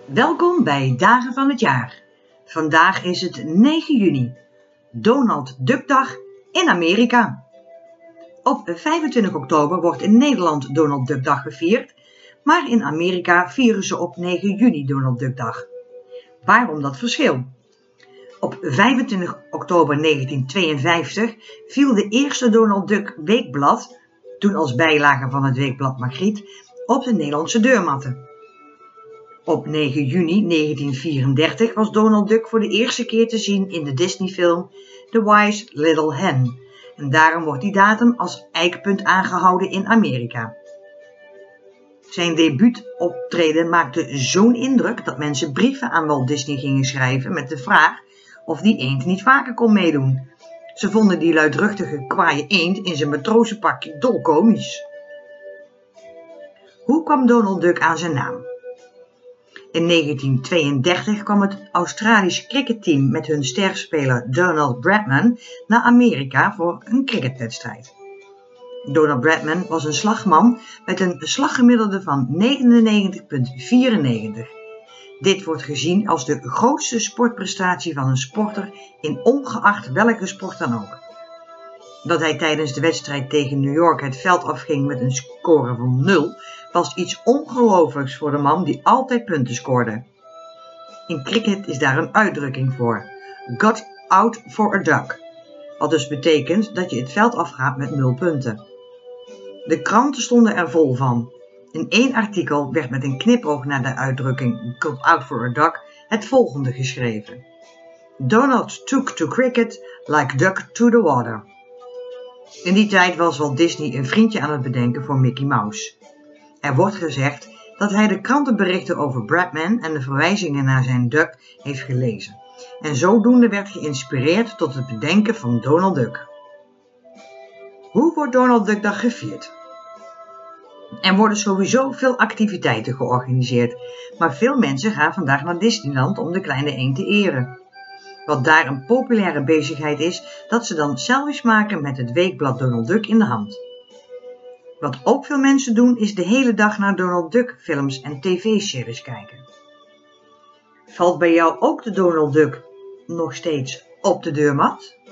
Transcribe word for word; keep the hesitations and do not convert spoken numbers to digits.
Welkom bij Dagen van het Jaar. Vandaag is het negen juni, Donald Duck Dag in Amerika. Op vijfentwintig oktober wordt in Nederland Donald Duck Dag gevierd, maar in Amerika vieren ze op negen juni Donald Duck Dag. Waarom dat verschil? Op vijfentwintig oktober negentienhonderdtweeënvijftig viel de eerste Donald Duck weekblad, toen als bijlage van het weekblad Margriet, op de Nederlandse deurmatten. Op negen juni negentienhonderdvierendertig was Donald Duck voor de eerste keer te zien in de Disney-film The Wise Little Hen, en daarom wordt die datum als eikpunt aangehouden in Amerika. Zijn debuutoptreden maakte zo'n indruk dat mensen brieven aan Walt Disney gingen schrijven met de vraag of die eend niet vaker kon meedoen. Ze vonden die luidruchtige, kwaaie eend in zijn matrozenpakje dolkomisch. Hoe kwam Donald Duck aan zijn naam? In negentienhonderdtweeëndertig kwam het Australisch cricketteam met hun sterspeler Donald Bradman naar Amerika voor een cricketwedstrijd. Donald Bradman was een slagman met een slaggemiddelde van negenennegentig komma vierennegentig. Dit wordt gezien als de grootste sportprestatie van een sporter in ongeacht welke sport dan ook. Dat hij tijdens de wedstrijd tegen New York het veld afging met een score van nul was iets ongelooflijks voor de man die altijd punten scoorde. In cricket is daar een uitdrukking voor: got out for a duck, wat dus betekent dat je het veld afgaat met nul punten. De kranten stonden er vol van. In één artikel werd met een knipoog naar de uitdrukking got out for a duck het volgende geschreven: Donald took to cricket like duck to the water. In die tijd was Walt Disney een vriendje aan het bedenken voor Mickey Mouse. Er wordt gezegd dat hij de krantenberichten over Bradman en de verwijzingen naar zijn duck heeft gelezen en zodoende werd geïnspireerd tot het bedenken van Donald Duck. Hoe wordt Donald Duck Dag gevierd? Er worden sowieso veel activiteiten georganiseerd, maar veel mensen gaan vandaag naar Disneyland om de kleine eend te eren. Wat daar een populaire bezigheid is, dat ze dan selfies maken met het weekblad Donald Duck in de hand. Wat ook veel mensen doen, is de hele dag naar Donald Duck films en tv-series kijken. Valt bij jou ook de Donald Duck nog steeds op de deurmat?